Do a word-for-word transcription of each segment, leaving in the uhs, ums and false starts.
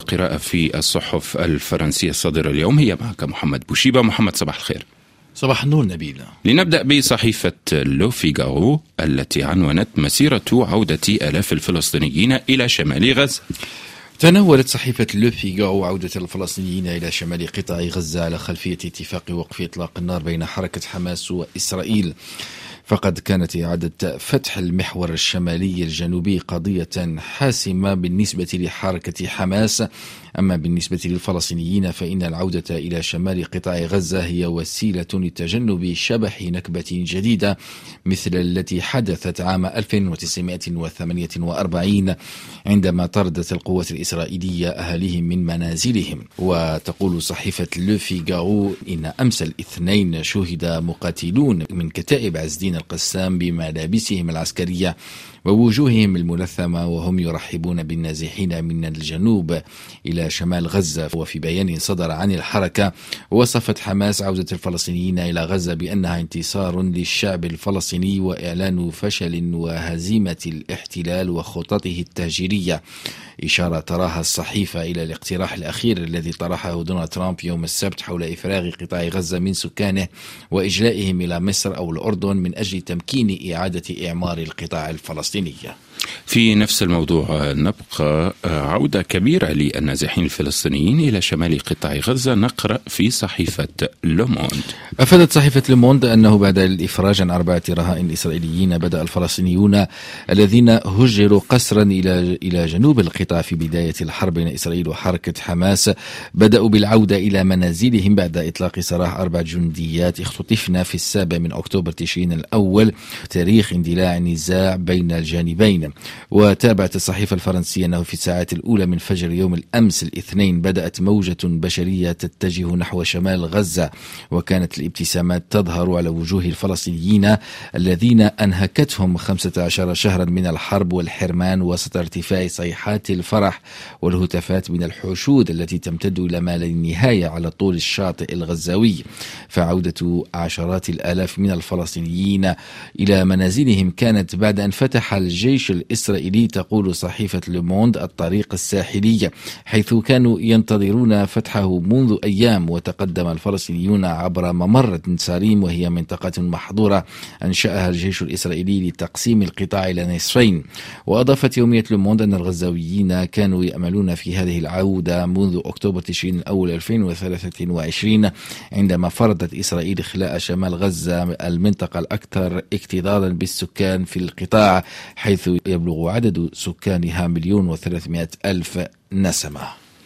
والقراءة في الصحف الفرنسية الصادرة اليوم هي معك محمد بوشيبة. محمد، صباح الخير. صباح النور نبيل. لنبدأ بصحيفة لو فيغارو التي عنونت مسيرة عودة آلاف الفلسطينيين إلى شمال غزة. تناولت صحيفة لو فيغارو عودة الفلسطينيين إلى شمال قطاع غزة على خلفية اتفاق وقف إطلاق النار بين حركة حماس وإسرائيل، فقد كانت إعادة فتح المحور الشمالي الجنوبي قضية حاسمة بالنسبة لحركة حماس. أما بالنسبة للفلسطينيين فإن العودة إلى شمال قطاع غزة هي وسيلة لتجنب شبح نكبة جديدة مثل التي حدثت عام ألف وتسعمائة وثمانية وأربعين عندما طردت القوات الإسرائيلية أهاليهم من منازلهم. وتقول صحيفة لو فيغارو إن أمس الاثنين شهد مقاتلون من كتائب عز الدين القسام بملابسهم العسكرية ووجوههم الملثمة وهم يرحبون بالنازحين من الجنوب إلى شمال غزة. وفي بيان صدر عن الحركة وصفت حماس عودة الفلسطينيين إلى غزة بأنها انتصار للشعب الفلسطيني وإعلان فشل وهزيمة الاحتلال وخططه التهجيرية، إشارة تراها الصحيفة إلى الاقتراح الأخير الذي طرحه دونالد ترامب يوم السبت حول إفراغ قطاع غزة من سكانه وإجلائهم إلى مصر أو الأردن من أجل تمكين إعادة إعمار القطاع الفلسطيني. في نفس الموضوع نبقى عودة كبيرة للنازحين الفلسطينيين إلى شمال قطاع غزة. نقرأ في صحيفة لوموند. أفادت صحيفة لوموند أنه بعد الإفراج عن أربعة رهائن إسرائيليين بدأ الفلسطينيون الذين هجروا قسرا إلى إلى جنوب القطاع في بداية الحرب بين إسرائيل وحركة حماس بدأوا بالعودة إلى منازلهم بعد إطلاق سراح أربع جنديات اختطفنا في السابع من أكتوبر تشرين الأول، تاريخ اندلاع النزاع بين الجانبين. وتابعت الصحيفة الفرنسية أنه في الساعات الأولى من فجر يوم الأمس الاثنين بدأت موجة بشرية تتجه نحو شمال غزة، وكانت الابتسامات تظهر على وجوه الفلسطينيين الذين أنهكتهم خمسة عشر شهرا من الحرب والحرمان وسط ارتفاع صيحات الفرح والهتافات من الحشود التي تمتد إلى ما لا نهاية على طول الشاطئ الغزاوي. فعودة عشرات الآلاف من الفلسطينيين إلى منازلهم كانت بعد أن فتح الجيش الإسرائيلي، تقول صحيفة لوموند، الطريق الساحلي حيث كانوا ينتظرون فتحه منذ أيام. وتقدم الفلسطينيون عبر ممر ساريم وهي منطقة محظورة أنشأها الجيش الإسرائيلي لتقسيم القطاع إلى نصفين. وأضافت يومية لوموند أن الغزاويين كانوا يأملون في هذه العودة منذ أكتوبر تشرين الأول ألفين وثلاثة وعشرين عندما فرضت إسرائيل إخلاء شمال غزة المنطقة الأكثر اكتظاظا بالسكان في القطاع حيث يبلغ عدد سكانها مليون وثلاثمائة ألف نسمة.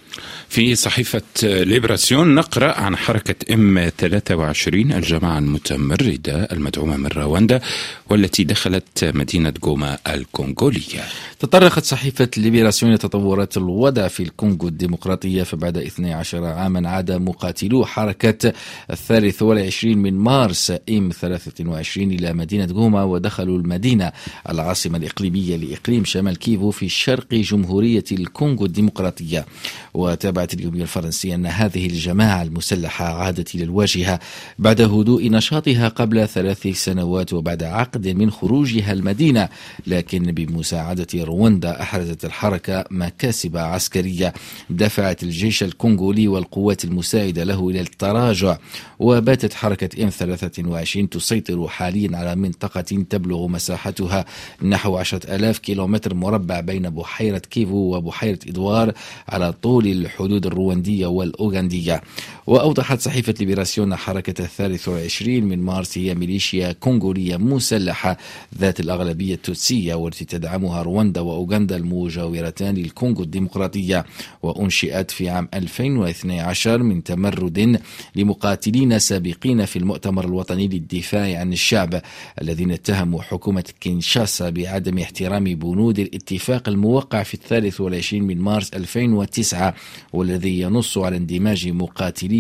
في صحيفة ليبراسيون نقرأ عن حركة إم ثلاثة وعشرين الجماعة المتمردة المدعومة من رواندا والتي دخلت مدينة غوما الكونغولية. تطرقت صحيفة ليبراسيون لتطورات الوضع في الكونغو الديمقراطية، فبعد اثني عشر عاما عاد مقاتلو حركة الثالث والعشرين من مارس إم ثلاثة وعشرين إلى مدينة غوما ودخلوا المدينة العاصمة الإقليمية لإقليم شمال كيفو في شرق جمهورية الكونغو الديمقراطية. وتابعت اليومية الفرنسية أن هذه الجماعة المسلحة عادت إلى الواجهة بعد هدوء نشاطها قبل ثلاث سنوات وبعد عقد من خروجها المدينة، لكن بمساعدة رواندا أحرزت الحركة مكاسب عسكرية دفعت الجيش الكونغولي والقوات المساعدة له إلى التراجع. وباتت حركة إم ثلاثة وعشرين تسيطر حاليا على منطقة تبلغ مساحتها نحو عشرة آلاف كيلومتر مربع بين بحيرة كيفو وبحيرة إدوار على طول الحدود الرواندية والأوغندية. وأوضحت صحيفة ليبراسيون حركة الثالث والعشرين من مارس هي ميليشيا كونغولية مسلحة ذات الأغلبية التوتسية والتي تدعمها رواندا وأوغندا المجاورتان للكونغو الديمقراطية، وأنشئت في عام ألفين واثني عشر من تمرد لمقاتلين سابقين في المؤتمر الوطني للدفاع عن الشعب الذين اتهموا حكومة كينشاسا بعدم احترام بنود الاتفاق الموقع في الثالث والعشرين من مارس ألفين وتسعة والذي ينص على اندماج مقاتلي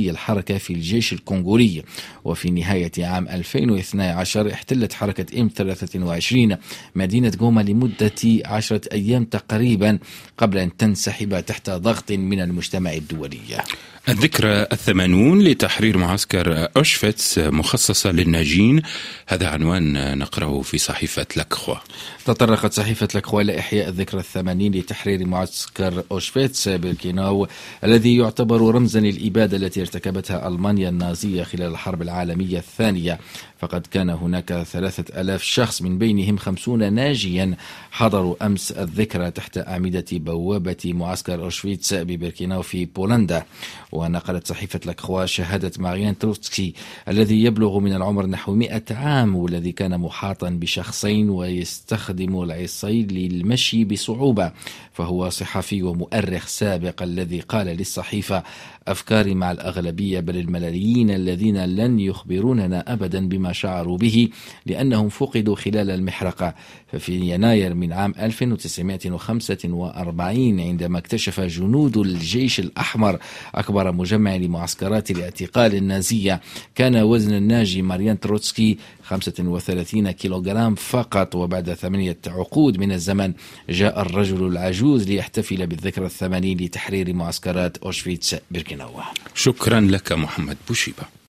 قيادي الحركة في الجيش الكونغولي. وفي نهاية عام ألفين واثني عشر احتلت حركة إم ثلاثة وعشرين مدينة غوما لمدة عشرة أيام تقريبا قبل أن تنسحب تحت ضغط من المجتمع الدولي. الذكرى الثمانون لتحرير معسكر أوشفيتس مخصصة للناجين، هذا عنوان نقرأه في صحيفة لاكخوا. تطرقت صحيفة لاكخوا إلى إحياء الذكرى الثمانين لتحرير معسكر أوشفيتس بيركيناو الذي يعتبر رمزا للإبادة التي ارتكبتها ألمانيا النازية خلال الحرب العالمية الثانية. فقد كان هناك ثلاثة ألاف شخص من بينهم خمسون ناجيا حضروا أمس الذكرى تحت أعمدة بوابة معسكر أوشفيتس ببيركيناو في بولندا. ونقلت صحيفة لاكخوا شهادة ماريان تروتسكي الذي يبلغ من العمر نحو مئة عام والذي كان محاطا بشخصين ويستخدم العصي للمشي بصعوبة، فهو صحفي ومؤرخ سابق الذي قال للصحيفة: أفكاري مع الأغلبية بل الملايين الذين لن يخبروننا أبدا بما شعروا به لأنهم فقدوا خلال المحرقة. ففي يناير من عام ألف وتسعمائة وخمسة وأربعين عندما اكتشف جنود الجيش الأحمر أكبر مجمع لمعسكرات الاعتقال النازية كان وزن الناجي ماريان تروتسكي خمسة وثلاثين كيلوغرام فقط. وبعد ثمانية عقود من الزمن جاء الرجل العجوز ليحتفل بالذكرى الثمانين لتحرير معسكرات أوشفيتس بيركيناو. شكرا لك محمد بوشيبة.